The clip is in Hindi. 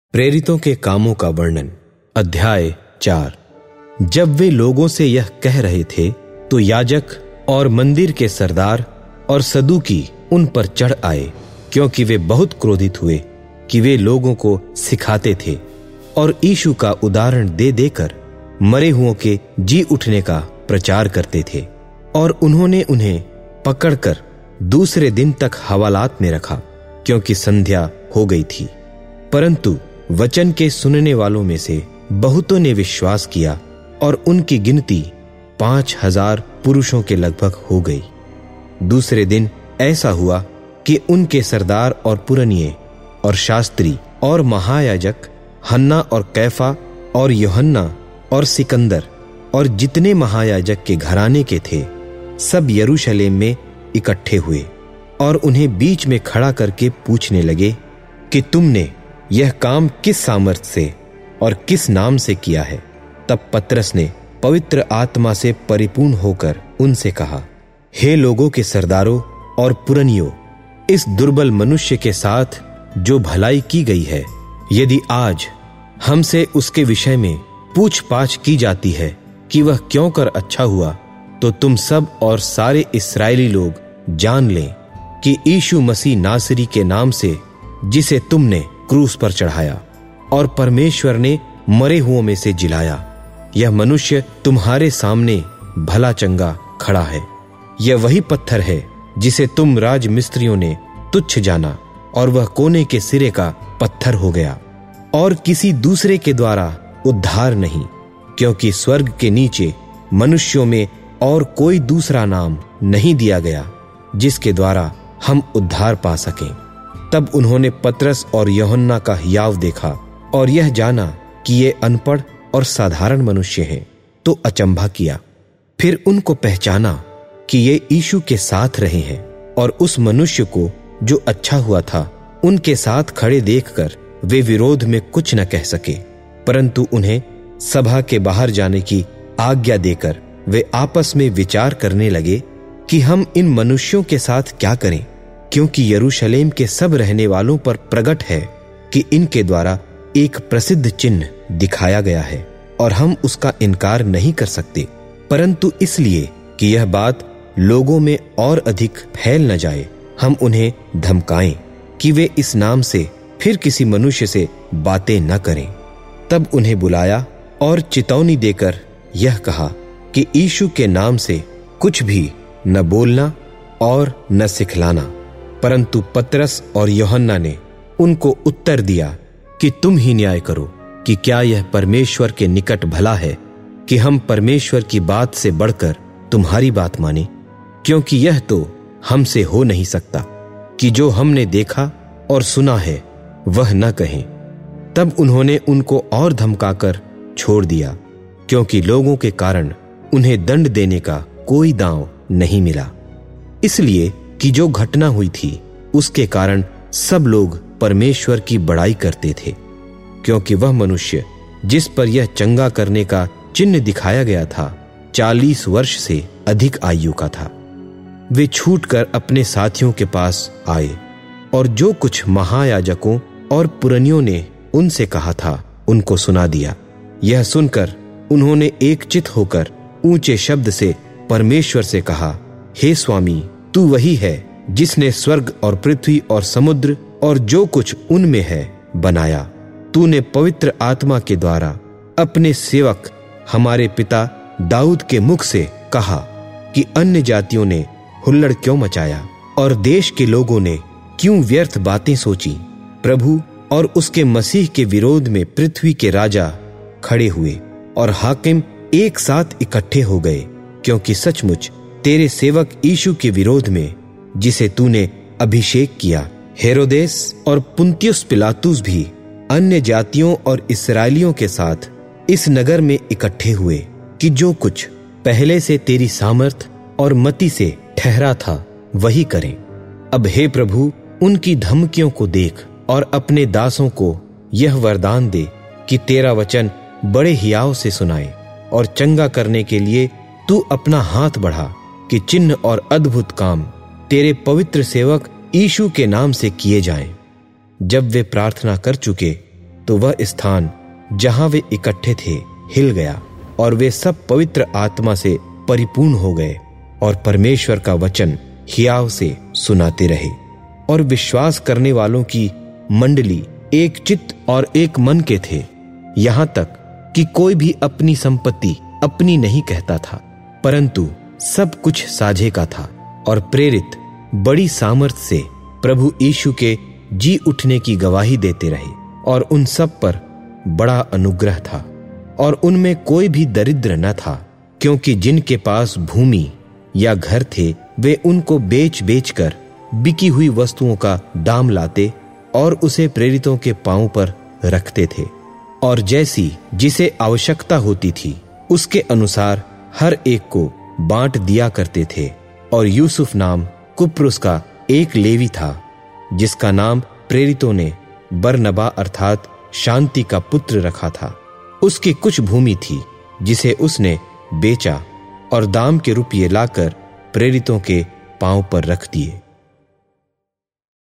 प्रेरितों के कामों का वर्णन। अध्याय 4। जब वे लोगों से यह कह रहे थे तो याजक और मंदिर के सरदार और सदूकी उन पर चढ़ आए, क्योंकि वे बहुत क्रोधित हुए कि वे लोगों को सिखाते थे और यीशु का उदाहरण दे देकर मरे हुओं के जी उठने का प्रचार करते थे। और उन्होंने उन्हें पकड़कर दूसरे दिन तक हवालात में रखा, क्योंकि संध्या हो गई थी। परंतु वचन के सुनने वालों में से बहुतों ने विश्वास किया और उनकी गिनती 5,000 पुरुषों के लगभग हो गई। दूसरे दिन ऐसा हुआ कि उनके सरदार और पुरनिये और शास्त्री और महायाजक हन्ना और कैफा और यूहन्ना और सिकंदर और जितने महायाजक के घराने के थे सब यरूशलेम में इकट्ठे हुए और उन्हें बीच में खड़ा करके पूछने लगे कि तुमने यह काम किस सामर्थ से और किस नाम से किया है। तब पतरस ने पवित्र आत्मा से परिपूर्ण होकर उनसे कहा, हे लोगों के सरदारों और पुरनियों, इस दुर्बल मनुष्य के साथ जो भलाई की गई है, यदि आज हमसे उसके विषय में पूछ-पाछ की जाती है कि वह क्यों कर अच्छा हुआ, तो तुम सब और सारे इस्राएली लोग जान लें कि यीशु मसीह नासरी के नाम से, जिसे तुमने क्रूस पर चढ़ाया और परमेश्वर ने मरे हुओं में से जिलाया, यह मनुष्य तुम्हारे सामने भला चंगा खड़ा है। यह वही पत्थर है जिसे तुम राजमिस्त्रियों ने तुच्छ जाना और वह कोने के सिरे का पत्थर हो गया और किसी दूसरे के द्वारा उद्धार नहीं, क्योंकि स्वर्ग के नीचे मनुष्यों में और कोई दूसरा नाम नहीं दिया गया जिसके द्वारा हम उद्धार पा सकें। तब उन्होंने पतरस और यूहन्ना का हियाव देखा और यह जाना कि ये अनपढ़ और साधारण मनुष्य हैं, तो अचंभा किया। फिर उनको पहचाना कि ये यीशु के साथ रहे हैं और उस मनुष्य को जो अच्छा हुआ था उनके साथ खड़े देखकर वे विरोध में कुछ न कह सके, परंतु उन्हें सभा के बाहर जाने की आज्ञा देकर वे आपस में विचार करने लगे कि हम इन मनुष्यों के साथ क्या करें, क्योंकि यरूशलेम के सब रहने वालों पर प्रगट है कि इनके द्वारा एक प्रसिद्ध चिन्ह दिखाया गया है और हम उसका इनकार नहीं कर सकते, परंतु इसलिए कि यह बात लोगों में और अधिक फैल न जाए, हम उन्हें धमकाएं कि वे इस नाम से फिर किसी मनुष्य से बातें न करें। तब उन्हें बुलाया और चितौनी देकर यह कहा कि यीशु के नाम से कुछ भी न बोलना और न सिखलाना। परंतु पतरस और यूहन्ना ने उनको उत्तर दिया कि तुम ही न्याय करो कि क्या यह परमेश्वर के निकट भला है कि हम परमेश्वर की बात से बढ़कर तुम्हारी बात माने, क्योंकि यह तो हमसे हो नहीं सकता कि जो हमने देखा और सुना है वह न कहें। तब उन्होंने उनको और धमकाकर छोड़ दिया, क्योंकि लोगों के कारण उन्हें दंड देने का कोई दांव नहीं मिला, इसलिए कि जो घटना हुई थी उसके कारण सब लोग परमेश्वर की बड़ाई करते थे, क्योंकि वह मनुष्य जिस पर यह चंगा करने का चिन्ह दिखाया गया था 40 वर्ष से अधिक आयु का था। वे छूटकर अपने साथियों के पास आए और जो कुछ महायाजकों और पुरनियों ने उनसे कहा था उनको सुना दिया। यह सुनकर उन्होंने एकचित होकर ऊंचे शब्द से परमेश्वर से कहा, हे स्वामी, तू वही है जिसने स्वर्ग और पृथ्वी और समुद्र और जो कुछ उनमें है बनाया। तूने पवित्र आत्मा के द्वारा अपने सेवक हमारे पिता दाऊद के मुख से कहा कि अन्य जातियों ने हुल्लड़ क्यों मचाया और देश के लोगों ने क्यों व्यर्थ बातें सोची। प्रभु और उसके मसीह के विरोध में पृथ्वी के राजा खड़े हुए और हाकिम एक साथ इकट्ठे हो गए, क्योंकि सचमुच तेरे सेवक यीशु के विरोध में, जिसे तूने अभिषेक किया, हेरोदेस और पुन्तियुस पिलातुस भी अन्य जातियों और इस्राएलियों के साथ इस नगर में इकट्ठे हुए कि जो कुछ पहले से तेरी सामर्थ और मति से ठहरा था वही करें। अब हे प्रभु, उनकी धमकियों को देख और अपने दासों को यह वरदान दे कि तेरा वचन बड़े हियाव से सुनाए और चंगा करने के लिए तू अपना हाथ बढ़ा कि चिन्ह और अद्भुत काम तेरे पवित्र सेवक यीशु के नाम से किए जाएं। जब वे प्रार्थना कर चुके तो वह स्थान जहां वे इकट्ठे थे हिल गया और वे सब पवित्र आत्मा से परिपूर्ण हो गए और परमेश्वर का वचन हियाव से सुनाते रहे। और विश्वास करने वालों की मंडली एक चित्त और एक मन के थे, यहां तक कि कोई भी अपनी संपत्ति अपनी नहीं कहता था, परंतु सब कुछ साझे का था। और प्रेरित बड़ी सामर्थ्य से प्रभु यीशु के जी उठने की गवाही देते रहे और उन सब पर बड़ा अनुग्रह था। और उनमें कोई भी दरिद्र न था, क्योंकि जिनके पास भूमि या घर थे वे उनको बेच बेच कर बिकी हुई वस्तुओं का दाम लाते और उसे प्रेरितों के पांव पर रखते थे। और जैसी जिसे आवश्यकता होती थी उसके अनुसार हर एक को बांट दिया करते थे। और यूसुफ नाम कुप्रुस का एक लेवी था, जिसका नाम प्रेरितों ने बरनबा अर्थात शांति का पुत्र रखा था। उसकी कुछ भूमि थी जिसे उसने बेचा और दाम के रुपये लाकर प्रेरितों के पांव पर रख दिए।